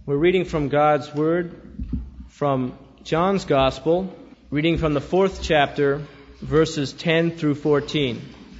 We're reading from God's Word, from John's Gospel, reading from the 4th chapter, verses 10 through 14.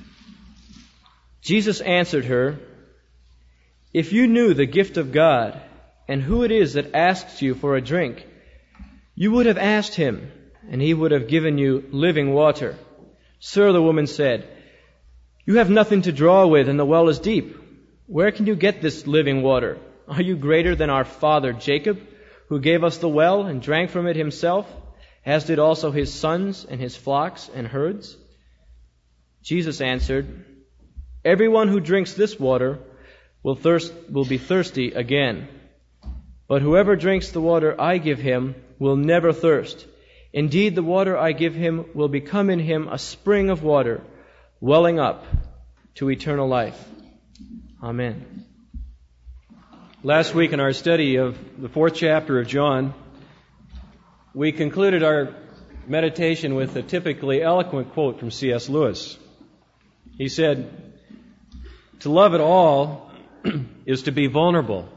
Jesus answered her, "If you knew the gift of God, and who it is that asks you for a drink, you would have asked him, and he would have given you living water." "Sir," the woman said, "you have nothing to draw with, and the well is deep. Where can you get this living water? Are you greater than our father Jacob, who gave us the well and drank from it himself, as did also his sons and his flocks and herds?" Jesus answered, "Everyone who drinks this water will be thirsty again. But whoever drinks the water I give him will never thirst. Indeed, the water I give him will become in him a spring of water, welling up to eternal life." Amen. Last week in our study of the 4th chapter of John, we concluded our meditation with a typically eloquent quote from C.S. Lewis. He said, "To love at all is to be vulnerable.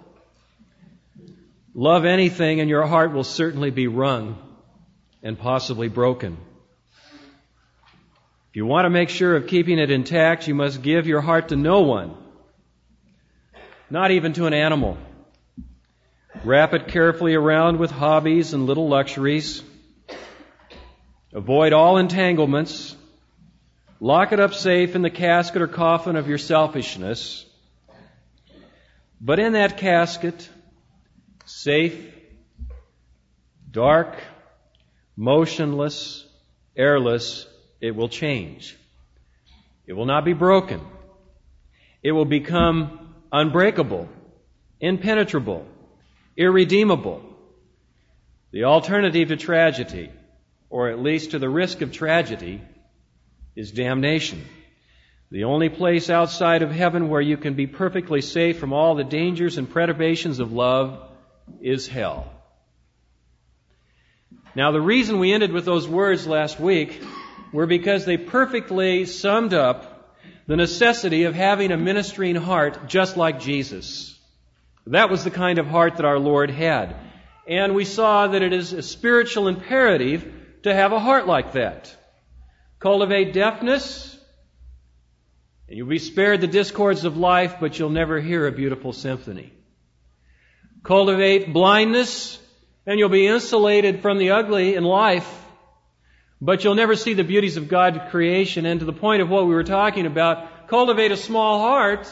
Love anything and your heart will certainly be wrung and possibly broken. If you want to make sure of keeping it intact, you must give your heart to no one, not even to an animal. Wrap it carefully around with hobbies and little luxuries. Avoid all entanglements. Lock it up safe in the casket or coffin of your selfishness. But in that casket, safe, dark, motionless, airless, it will change. It will not be broken. It will become unbreakable, impenetrable, irredeemable. The alternative to tragedy, or at least to the risk of tragedy, is damnation. The only place outside of heaven where you can be perfectly safe from all the dangers and perturbations of love is hell." Now, the reason we ended with those words last week were because they perfectly summed up the necessity of having a ministering heart just like Jesus. That was the kind of heart that our Lord had. And we saw that it is a spiritual imperative to have a heart like that. Cultivate deafness, and you'll be spared the discords of life, but you'll never hear a beautiful symphony. Cultivate blindness, and you'll be insulated from the ugly in life, but you'll never see the beauties of God's creation. And to the point of what we were talking about, cultivate a small heart,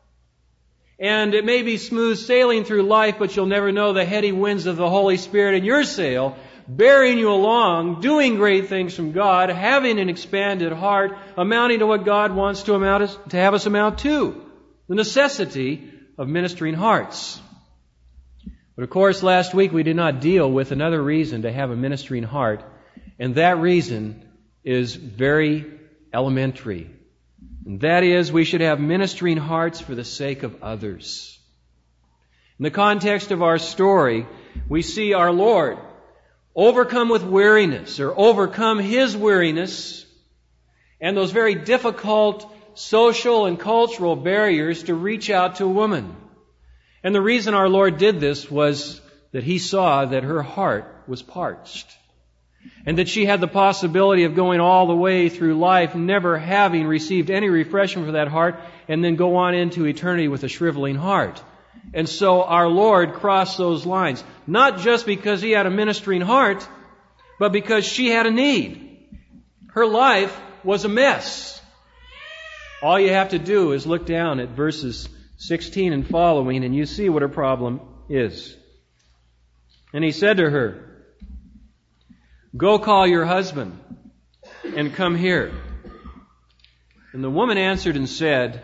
and it may be smooth sailing through life, but you'll never know the heady winds of the Holy Spirit in your sail, bearing you along, doing great things from God, having an expanded heart, amounting to what God wants to have us amount to, the necessity of ministering hearts. But of course, last week we did not deal with another reason to have a ministering heart, and that reason is very elementary. And that is, we should have ministering hearts for the sake of others. In the context of our story, we see our Lord overcome with weariness, or overcome His weariness, and those very difficult social and cultural barriers to reach out to a woman. And the reason our Lord did this was that He saw that her heart was parched, and that she had the possibility of going all the way through life never having received any refreshment for that heart, and then go on into eternity with a shriveling heart. And so our Lord crossed those lines, not just because He had a ministering heart, but because she had a need. Her life was a mess. All you have to do is look down at verses 16 and following, and you see what her problem is. "And He said to her, 'Go call your husband and come here.' And the woman answered and said,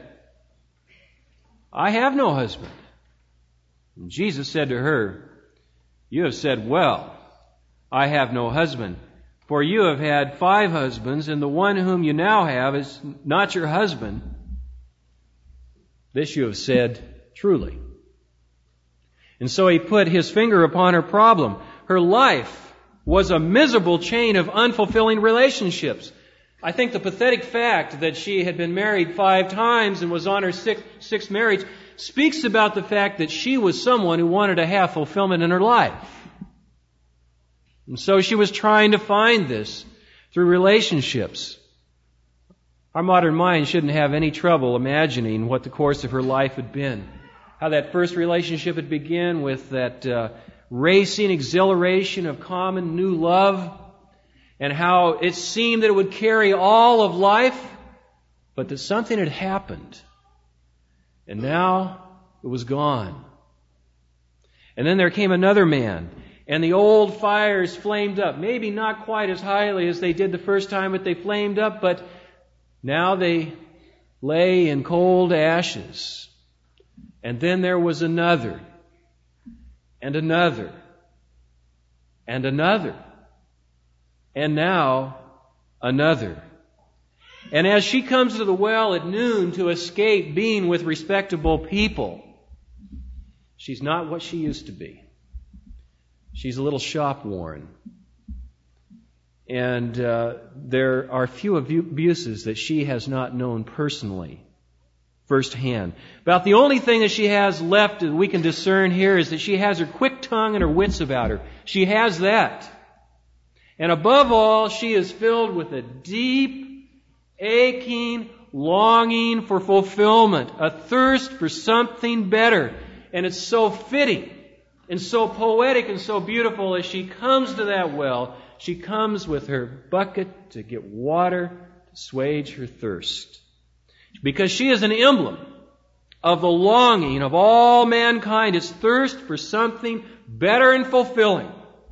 'I have no husband.' And Jesus said to her, 'You have said well, I have no husband. For you have had 5 husbands, and the one whom you now have is not your husband. This you have said truly.' And so He put His finger upon her problem. Her life was a miserable chain of unfulfilling relationships. I think the pathetic fact that she had been married 5 times and was on her sixth marriage speaks about the fact that she was someone who wanted to have fulfillment in her life. And so she was trying to find this through relationships. Our modern mind shouldn't have any trouble imagining what the course of her life had been. How that first relationship had begun with that racing exhilaration of common new love, and how it seemed that it would carry all of life, but that something had happened, and now it was gone. And then there came another man, and the old fires flamed up, maybe not quite as highly as they did the first time, but they flamed up, but now they lay in cold ashes. And then there was another, and another, and another, and now another. And as she comes to the well at noon to escape being with respectable people, she's not what she used to be. She's a little shop-worn. And there are few abuses that she has not known personally, firsthand. About the only thing that she has left that we can discern here is that she has her quick tongue and her wits about her. She has that. And above all, she is filled with a deep, aching longing for fulfillment, a thirst for something better. And it's so fitting and so poetic and so beautiful as she comes to that well. She comes with her bucket to get water to assuage her thirst. Because she is an emblem of the longing of all mankind, its thirst for something better and fulfilling.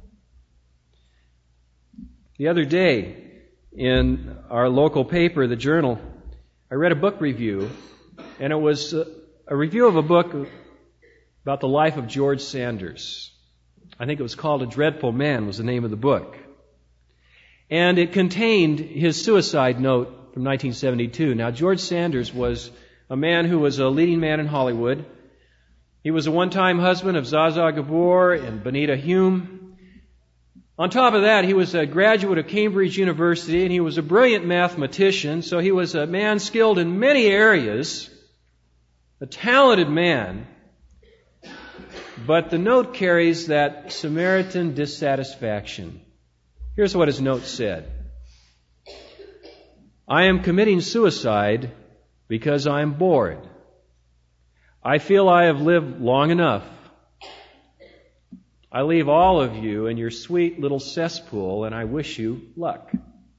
The other day, in our local paper, the Journal, I read a book review, and it was a review of a book about the life of George Sanders. I think it was called A Dreadful Man was the name of the book. And it contained his suicide note from 1972. Now, George Sanders was a man who was a leading man in Hollywood. He was a one-time husband of Zsa Zsa Gabor and Benita Hume. On top of that, he was a graduate of Cambridge University, and he was a brilliant mathematician, so he was a man skilled in many areas, a talented man. But the note carries that Samaritan dissatisfaction. Here's what his note said. I am committing suicide because I am bored. I feel I have lived long enough. I leave all of you in your sweet little cesspool, and I wish you luck.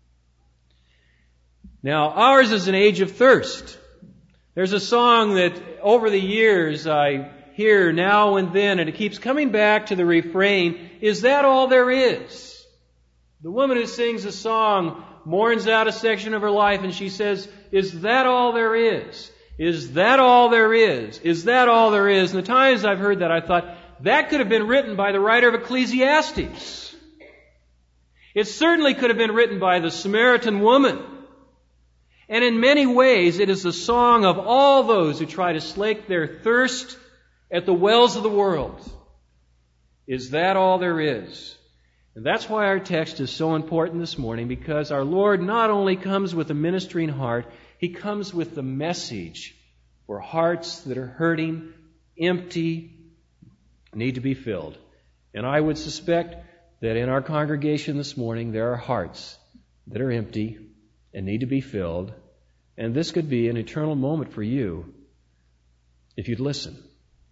Now, ours is an age of thirst. There's a song that over the years I hear now and then, and it keeps coming back to the refrain, is that all there is? The woman who sings a song mourns out a section of her life, and she says, is that all there is? Is that all there is? Is that all there is? And the times I've heard that, I thought, that could have been written by the writer of Ecclesiastes. It certainly could have been written by the Samaritan woman. And in many ways, it is the song of all those who try to slake their thirst at the wells of the world. Is that all there is? And that's why our text is so important this morning, because our Lord not only comes with a ministering heart, He comes with the message for hearts that are hurting, empty, need to be filled. And I would suspect that in our congregation this morning there are hearts that are empty and need to be filled. And this could be an eternal moment for you if you'd listen.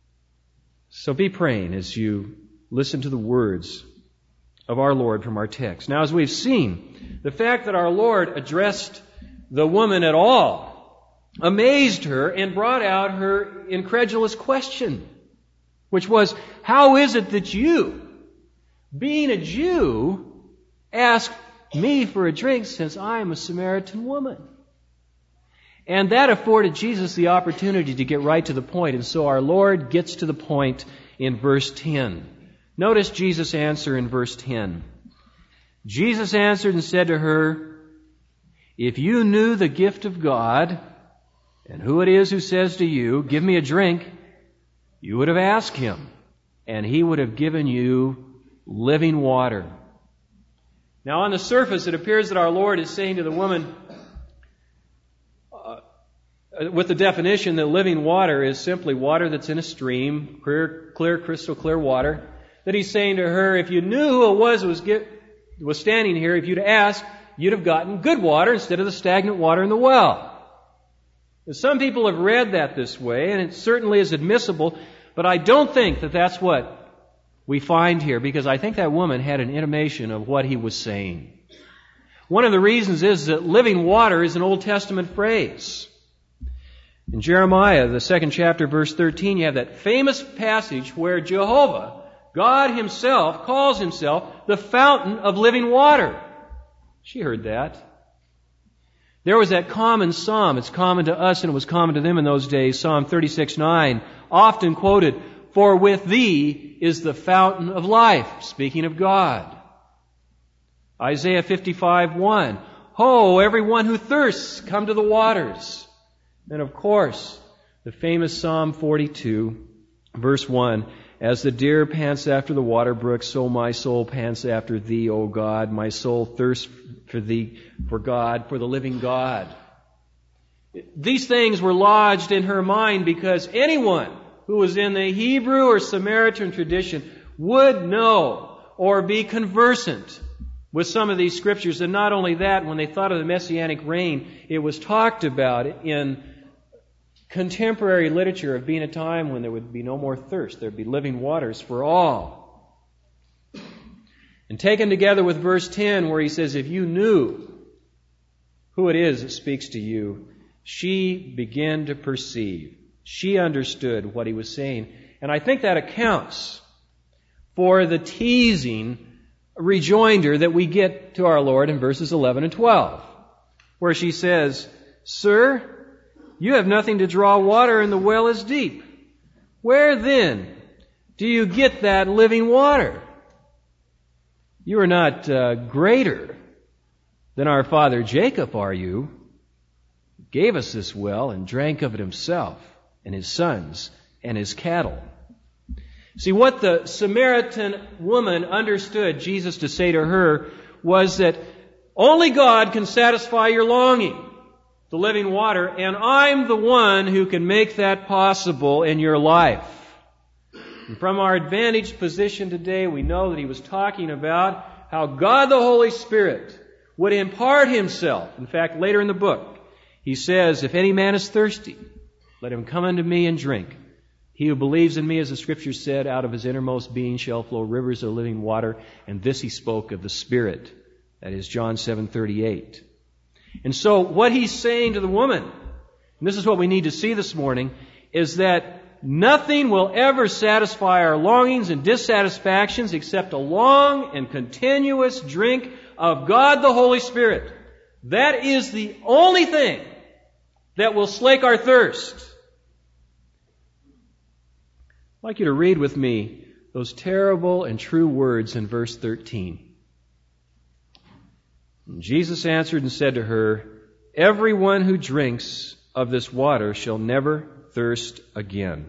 So be praying as you listen to the words of our Lord from our text. Now, as we've seen, the fact that our Lord addressed the woman at all amazed her and brought out her incredulous question, which was, how is it that you, being a Jew, ask me for a drink since I am a Samaritan woman? And that afforded Jesus the opportunity to get right to the point. And so our Lord gets to the point in verse 10. Notice Jesus' answer in verse 10. Jesus answered and said to her, if you knew the gift of God and who it is who says to you, give me a drink, you would have asked Him, and He would have given you living water. Now, on the surface, it appears that our Lord is saying to the woman, with the definition that living water is simply water that's in a stream, clear, crystal clear water, that he's saying to her, if you knew who it was who was standing here, if you'd asked, you'd have gotten good water instead of the stagnant water in the well. And some people have read that this way, and it certainly is admissible, but I don't think that that's what we find here, because I think that woman had an intimation of what he was saying. One of the reasons is that living water is an Old Testament phrase. In Jeremiah, the 2nd chapter, verse 13, you have that famous passage where Jehovah, God Himself, calls Himself the fountain of living water. She heard that. There was that common psalm. It's common to us and it was common to them in those days. Psalm 36:9, often quoted, "For with Thee is the fountain of life," speaking of God. Isaiah 55:1, "Ho, everyone who thirsts, come to the waters." And of course, the famous Psalm 42, verse 1, "As the deer pants after the water brook, so my soul pants after Thee, O God. My soul thirsts for Thee, for God, for the living God." These things were lodged in her mind because anyone who was in the Hebrew or Samaritan tradition would know or be conversant with some of these scriptures. And not only that, when they thought of the Messianic reign, it was talked about in contemporary literature of being a time when there would be no more thirst. There would be living waters for all. And taken together with verse 10 where he says, if you knew who it is that speaks to you, she began to perceive. She understood what he was saying. And I think that accounts for the teasing rejoinder that we get to our Lord in verses 11 and 12, where she says, "Sir, you have nothing to draw water and the well is deep. Where then do you get that living water? You are not greater than our father Jacob, are you? He gave us this well and drank of it himself and his sons and his cattle." See, what the Samaritan woman understood Jesus to say to her was that only God can satisfy your longing, the living water, and I'm the one who can make that possible in your life. And from our advantaged position today, we know that he was talking about how God the Holy Spirit would impart Himself. In fact, later in the book, he says, "If any man is thirsty, let him come unto me and drink. He who believes in me, as the Scripture said, out of his innermost being shall flow rivers of living water." And this he spoke of the Spirit. That is John 7:38. And so what he's saying to the woman, and this is what we need to see this morning, is that nothing will ever satisfy our longings and dissatisfactions except a long and continuous drink of God the Holy Spirit. That is the only thing that will slake our thirst. I'd like you to read with me those terrible and true words in verse 13. And Jesus answered and said to her, "Everyone who drinks of this water shall never thirst again."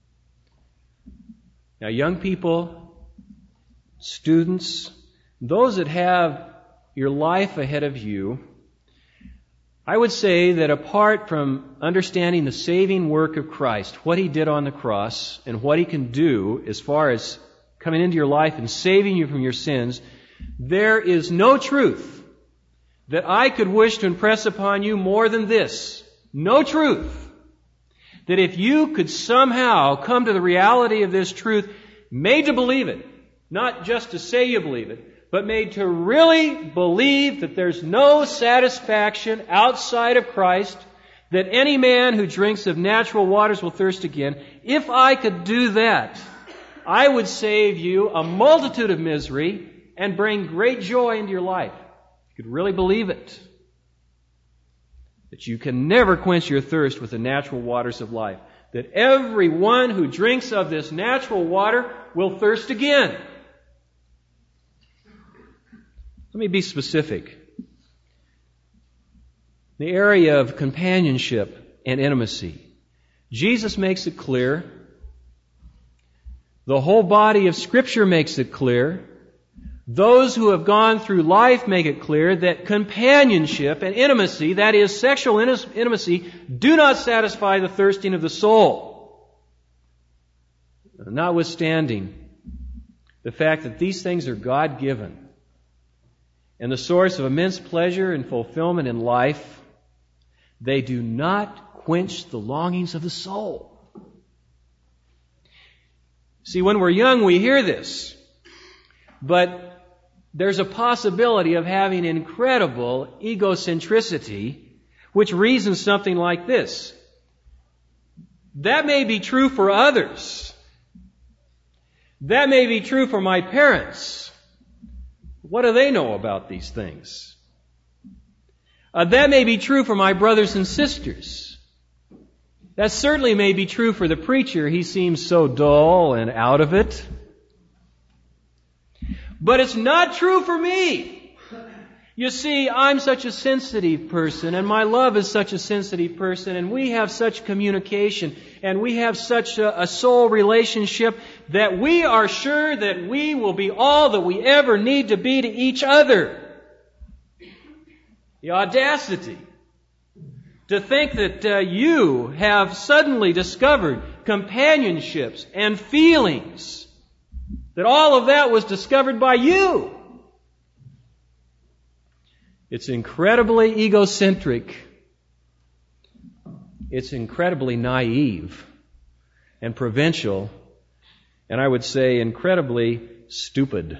Now, young people, students, those that have your life ahead of you, I would say that apart from understanding the saving work of Christ, what He did on the cross, and what He can do as far as coming into your life and saving you from your sins, there is no truth that I could wish to impress upon you more than this. No truth. That if you could somehow come to the reality of this truth, made to believe it, not just to say you believe it, but made to really believe that there's no satisfaction outside of Christ, that any man who drinks of natural waters will thirst again. If I could do that, I would save you a multitude of misery and bring great joy into your life. You could really believe it. That you can never quench your thirst with the natural waters of life. That everyone who drinks of this natural water will thirst again. Let me be specific. The area of companionship and intimacy. Jesus makes it clear. The whole body of Scripture makes it clear. Those who have gone through life make it clear that companionship and intimacy, that is, sexual intimacy, do not satisfy the thirsting of the soul. Notwithstanding the fact that these things are God-given and the source of immense pleasure and fulfillment in life, they do not quench the longings of the soul. See, when we're young, we hear this, but there's a possibility of having incredible egocentricity, which reasons something like this. That may be true for others. That may be true for my parents. What do they know about these things? That may be true for my brothers and sisters. That certainly may be true for the preacher. He seems so dull and out of it. But it's not true for me. You see, I'm such a sensitive person, and my love is such a sensitive person, and we have such communication, and we have such a soul relationship that we are sure that we will be all that we ever need to be to each other. The audacity to think that you have suddenly discovered companionships and feelings, that all of that was discovered by you. It's incredibly egocentric. It's incredibly naive and provincial, and I would say incredibly stupid.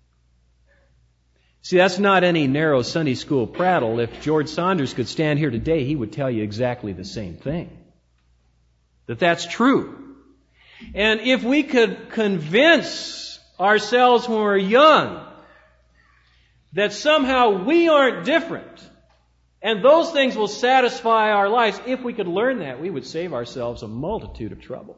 See, that's not any narrow Sunday school prattle. If George Saunders could stand here today, he would tell you exactly the same thing. That's true. And if we could convince ourselves when we're young that somehow we aren't different, and those things will satisfy our lives, if we could learn that, we would save ourselves a multitude of trouble.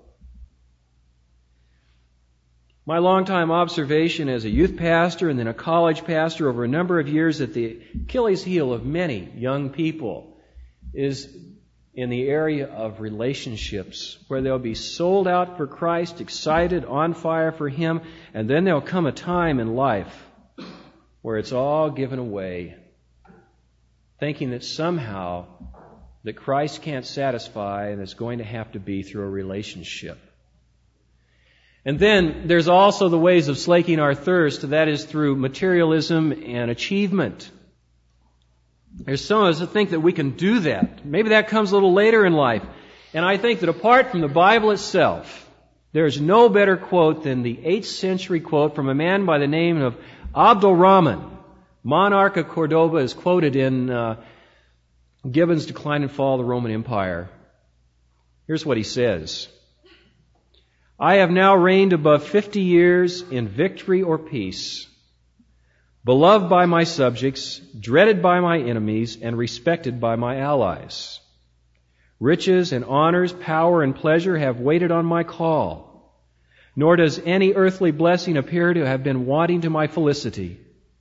My longtime observation as a youth pastor and then a college pastor over a number of years at the Achilles heel of many young people is in the area of relationships, where they'll be sold out for Christ, excited, on fire for Him, and then there'll come a time in life where it's all given away, thinking that somehow that Christ can't satisfy and it's going to have to be through a relationship. And then there's also the ways of slaking our thirst, that is through materialism and achievement. There's some of us that think that we can do that. Maybe that comes a little later in life. And I think that apart from the Bible itself, there's no better quote than the 8th century quote from a man by the name of Abdul Rahman, monarch of Cordoba, is quoted in Gibbon's Decline and Fall of the Roman Empire. Here's what he says. I have now reigned above 50 years in victory or peace, beloved by my subjects, dreaded by my enemies, and respected by my allies. Riches and honors, power and pleasure have waited on my call, nor does any earthly blessing appear to have been wanting to my felicity.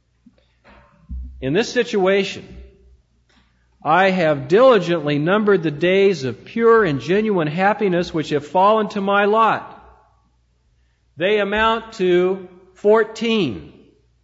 In this situation, I have diligently numbered the days of pure and genuine happiness which have fallen to my lot. They amount to 14.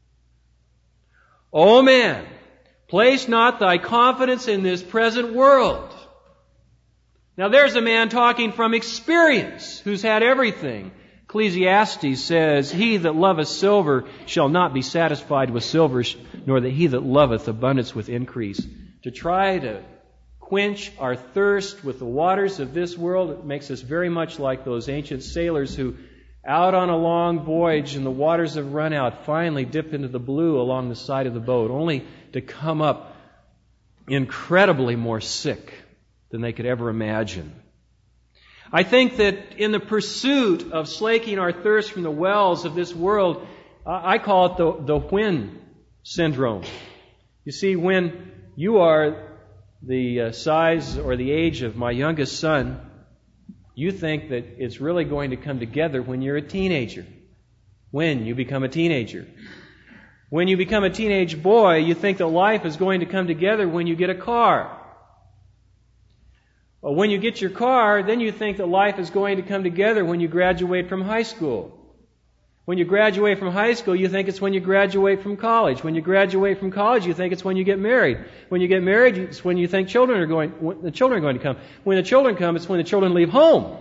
O man, place not thy confidence in this present world. Now there's a man talking from experience, who's had everything. Ecclesiastes says, he that loveth silver shall not be satisfied with silver, nor that he that loveth abundance with increase. To try to quench our thirst with the waters of this world, it makes us very much like those ancient sailors who, out on a long voyage and the waters have run out, finally dip into the blue along the side of the boat, only to come up incredibly more sick than they could ever imagine. I think that in the pursuit of slaking our thirst from the wells of this world, I call it the when syndrome. You see, when you are the size or the age of my youngest son, you think that it's really going to come together when you're a teenager. When you become a teenager. When you become a teenage boy, you think that life is going to come together when you get a car. Well, when you get your car, then you think that life is going to come together when you graduate from high school. When you graduate from high school, you think it's when you graduate from college. When you graduate from college, you think it's when you get married. When you get married, it's when you think the children are going to come. When the children come, it's when the children leave home.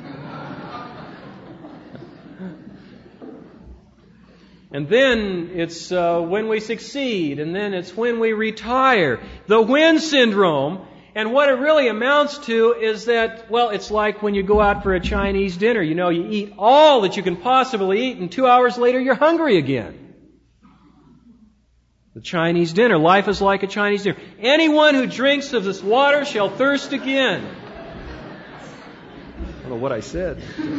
And then it's when we succeed, and then it's when we retire. The when syndrome. And what it really amounts to is that, well, it's like when you go out for a Chinese dinner. You know, you eat all that you can possibly eat, and 2 hours later you're hungry again. The Chinese dinner. Life is like a Chinese dinner. Anyone who drinks of this water shall thirst again. I don't know what I said.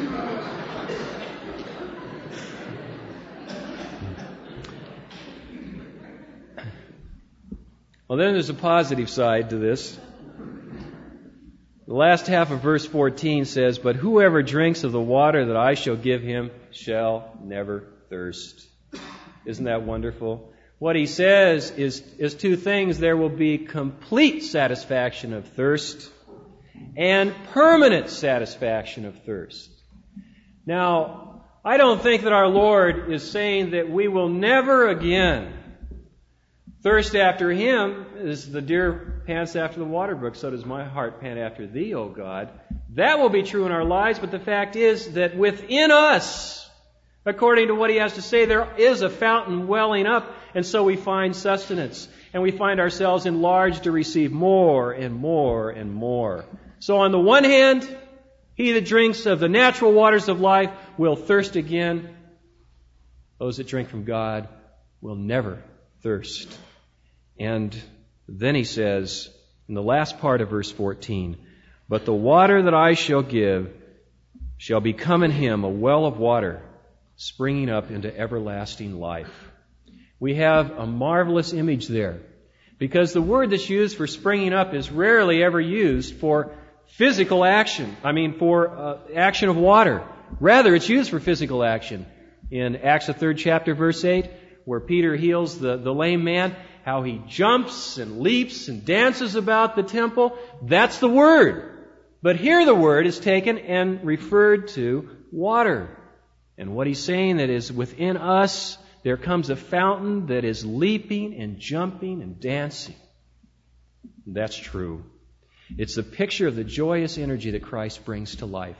Well, then there's a positive side to this. The last half of verse 14 says, "But whoever drinks of the water that I shall give him shall never thirst." Isn't that wonderful? What he says is two things. There will be complete satisfaction of thirst and permanent satisfaction of thirst. Now, I don't think that our Lord is saying that we will never again thirst after Him. As the deer pants after the water brook, so does my heart pant after Thee, O God. That will be true in our lives, but the fact is that within us, according to what He has to say, there is a fountain welling up, and so we find sustenance, and we find ourselves enlarged to receive more and more and more. So on the one hand, he that drinks of the natural waters of life will thirst again. Those that drink from God will never thirst. And then he says, in the last part of verse 14, "But the water that I shall give shall become in him a well of water, springing up into everlasting life." We have a marvelous image there, because the word that's used for springing up is rarely ever used for physical action. For action of water. Rather, it's used for physical action. In Acts, the 3rd chapter, verse 8, where Peter heals the lame man, how he jumps and leaps and dances about the temple. That's the word. But here the word is taken and referred to water. And what he's saying that is within us, there comes a fountain that is leaping and jumping and dancing. That's true. It's a picture of the joyous energy that Christ brings to life.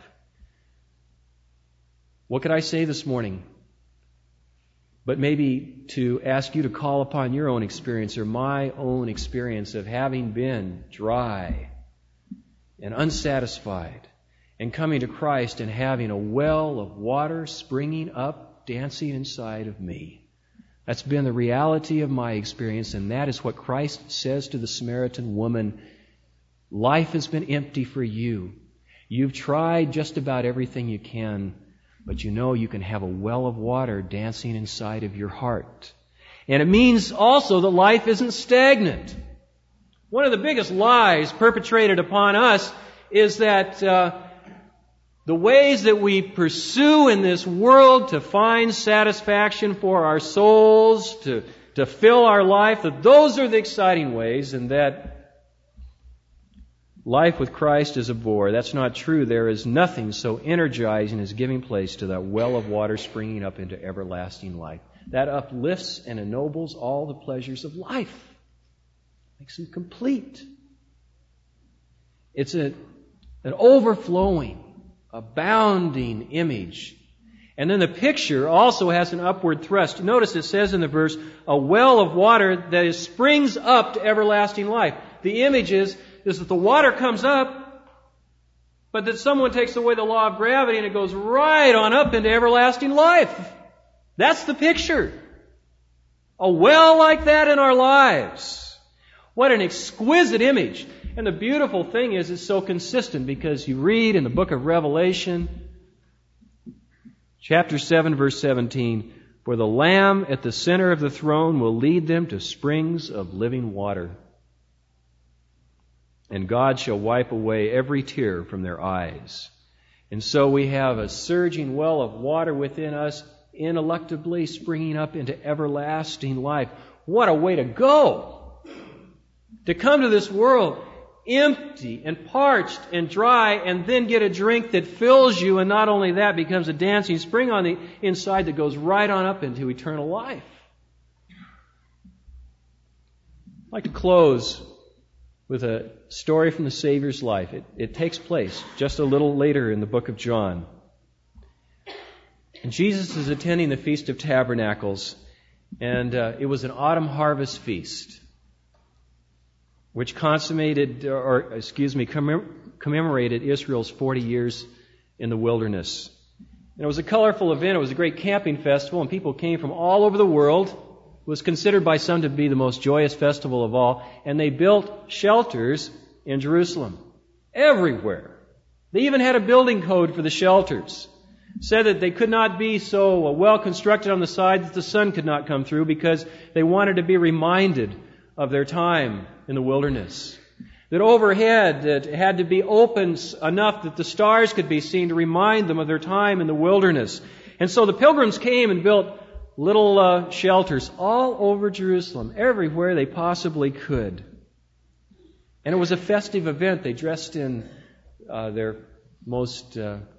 What could I say this morning? But maybe to ask you to call upon your own experience or my own experience of having been dry and unsatisfied and coming to Christ and having a well of water springing up, dancing inside of me. That's been the reality of my experience, and that is what Christ says to the Samaritan woman. Life has been empty for you. You've tried just about everything you can, but you know you can have a well of water dancing inside of your heart. And it means also that life isn't stagnant. One of the biggest lies perpetrated upon us is that the ways that we pursue in this world to find satisfaction for our souls, to fill our life, that those are the exciting ways, and that life with Christ is a bore. That's not true. There is nothing so energizing as giving place to that well of water springing up into everlasting life. That uplifts and ennobles all the pleasures of life. Makes them complete. It's an overflowing, abounding image. And then the picture also has an upward thrust. Notice it says in the verse, a well of water that springs up to everlasting life. The image is that the water comes up, but that someone takes away the law of gravity and it goes right on up into everlasting life. That's the picture. A well like that in our lives. What an exquisite image. And the beautiful thing is it's so consistent, because you read in the book of Revelation, chapter 7, verse 17, "For the Lamb at the center of the throne will lead them to springs of living water. And God shall wipe away every tear from their eyes." And so we have a surging well of water within us, ineluctably springing up into everlasting life. What a way to go! To come to this world empty and parched and dry, and then get a drink that fills you, and not only that, becomes a dancing spring on the inside that goes right on up into eternal life. I'd like to close with a story from the Savior's life. It takes place just a little later in the book of John. And Jesus is attending the Feast of Tabernacles, and it was an autumn harvest feast, which commemorated Israel's 40 years in the wilderness. And it was a colorful event. It was a great camping festival, and people came from all over the world. It was considered by some to be the most joyous festival of all, and they built shelters in Jerusalem, everywhere. They even had a building code for the shelters. It said that they could not be so well constructed on the side that the sun could not come through, because they wanted to be reminded of their time in the wilderness. That overhead it had to be open enough that the stars could be seen to remind them of their time in the wilderness. And so the pilgrims came and built little shelters all over Jerusalem, everywhere they possibly could. And it was a festive event. They dressed in their most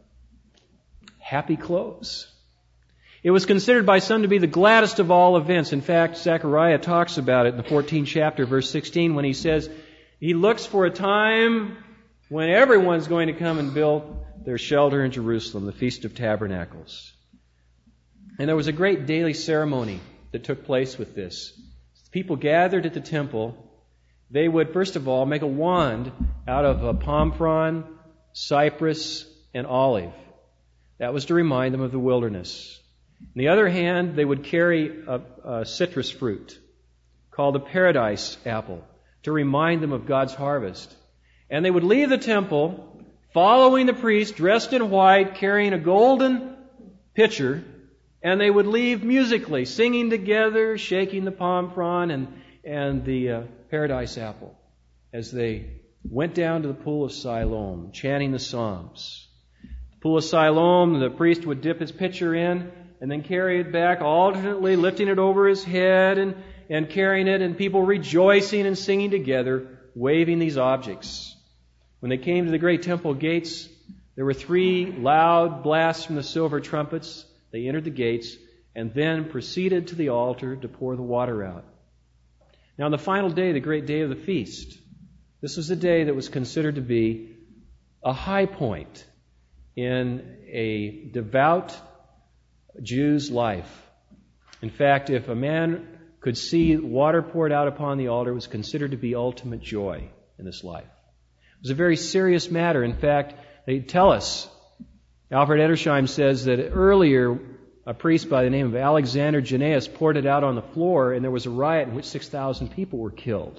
happy clothes. It was considered by some to be the gladdest of all events. In fact, Zechariah talks about it in the 14th chapter, verse 16, when he says he looks for a time when everyone's going to come and build their shelter in Jerusalem, the Feast of Tabernacles. And there was a great daily ceremony that took place with this. People gathered at the temple. They would, first of all, make a wand out of a palm frond, cypress, and olive. That was to remind them of the wilderness. On the other hand, they would carry a citrus fruit called the paradise apple to remind them of God's harvest. And they would leave the temple following the priest dressed in white, carrying a golden pitcher, and they would leave musically, singing together, shaking the palm frond and the paradise apple as they went down to the pool of Siloam, chanting the Psalms. The pool of Siloam, the priest would dip his pitcher in and then carry it back, alternately lifting it over his head and carrying it, and people rejoicing and singing together, waving these objects. When they came to the great temple gates, there were 3 loud blasts from the silver trumpets. They entered the gates and then proceeded to the altar to pour the water out. Now on the final day, the great day of the feast, this was a day that was considered to be a high point in a devout Jew's life. In fact, if a man could see water poured out upon the altar, it was considered to be ultimate joy in this life. It was a very serious matter. In fact, they tell us, Alfred Edersheim says that earlier a priest by the name of Alexander Jannaeus poured it out on the floor, and there was a riot in which 6,000 people were killed.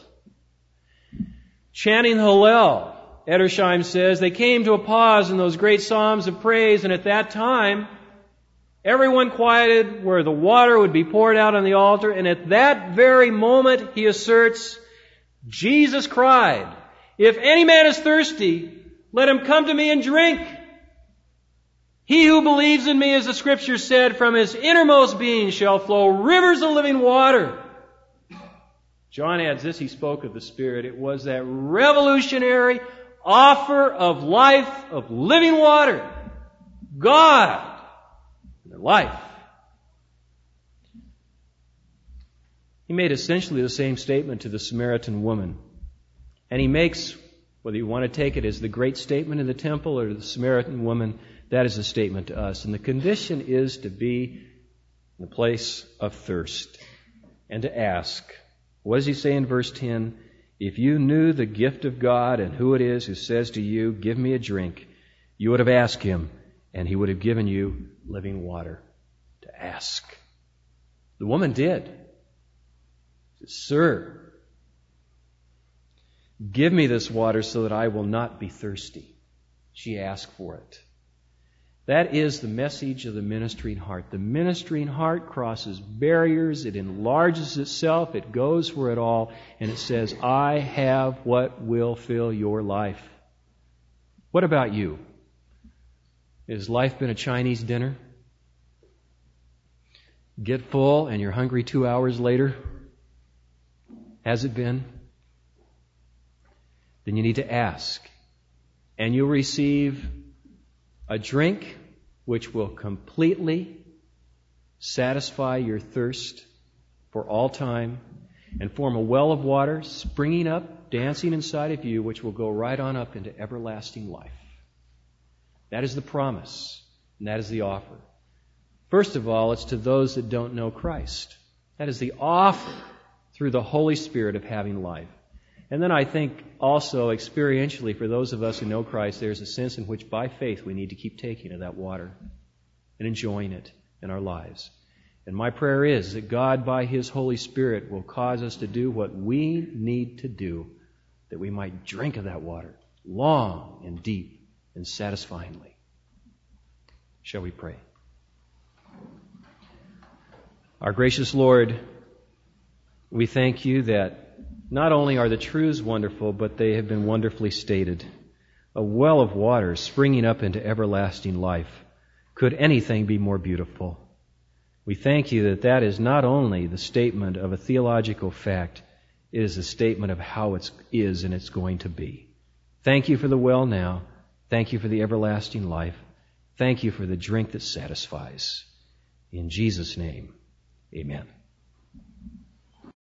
Chanting Hallel, Edersheim says, they came to a pause in those great psalms of praise, and at that time, everyone quieted where the water would be poured out on the altar, and at that very moment, he asserts, Jesus cried, "If any man is thirsty, let him come to me and drink. He who believes in me, as the Scripture said, from his innermost being shall flow rivers of living water." John adds this, he spoke of the Spirit. It was that revolutionary offer of life, of living water. God, and life. He made essentially the same statement to the Samaritan woman. And he makes, whether you want to take it as the great statement in the temple or the Samaritan woman, that is a statement to us. And the condition is to be in the place of thirst and to ask. What does he say in verse 10? If you knew the gift of God and who it is who says to you, "Give me a drink," you would have asked him, and he would have given you living water. To ask. The woman did. She said, "Sir, give me this water so that I will not be thirsty." She asked for it. That is the message of the ministering heart. The ministering heart crosses barriers. It enlarges itself. It goes for it all. And it says, I have what will fill your life. What about you? Has life been a Chinese dinner? Get full and you're hungry 2 hours later? Has it been? then you need to ask. And you'll receive a drink which will completely satisfy your thirst for all time and form a well of water springing up, dancing inside of you, which will go right on up into everlasting life. That is the promise, and that is the offer. First of all, it's to those that don't know Christ. That is the offer through the Holy Spirit of having life. And then I think also experientially for those of us who know Christ, there's a sense in which by faith we need to keep taking of that water and enjoying it in our lives. And my prayer is that God, by His Holy Spirit, will cause us to do what we need to do, that we might drink of that water long and deep and satisfyingly. Shall we pray? Our gracious Lord, we thank You that not only are the truths wonderful, but they have been wonderfully stated. A well of water springing up into everlasting life. Could anything be more beautiful? We thank You that that is not only the statement of a theological fact, it is a statement of how it is and it's going to be. Thank You for the well now. Thank You for the everlasting life. Thank You for the drink that satisfies. In Jesus' name, amen.